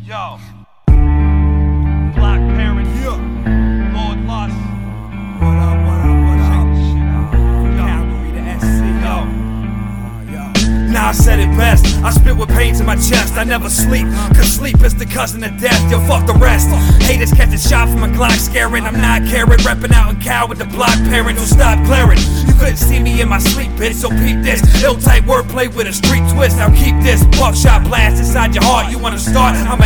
Yo. Black parents. Yeah. Lord Lust. What up, what up, what up? Check this shit out. Yo. Calvary to SC. Yo. Nah, I said it best. I spit with pains in my chest. I never sleep, cause sleep is the cousin of death. Yo, fuck the rest. Haters catching shot from a Glock scaring. I'm not caring, repping out in Cal with the block parents who stop glaring. You couldn't see me in my sleep, bitch, so peep this. Ill-type wordplay with a street twist. Now keep this. Buckshot blast inside your heart. You wanna start? I'm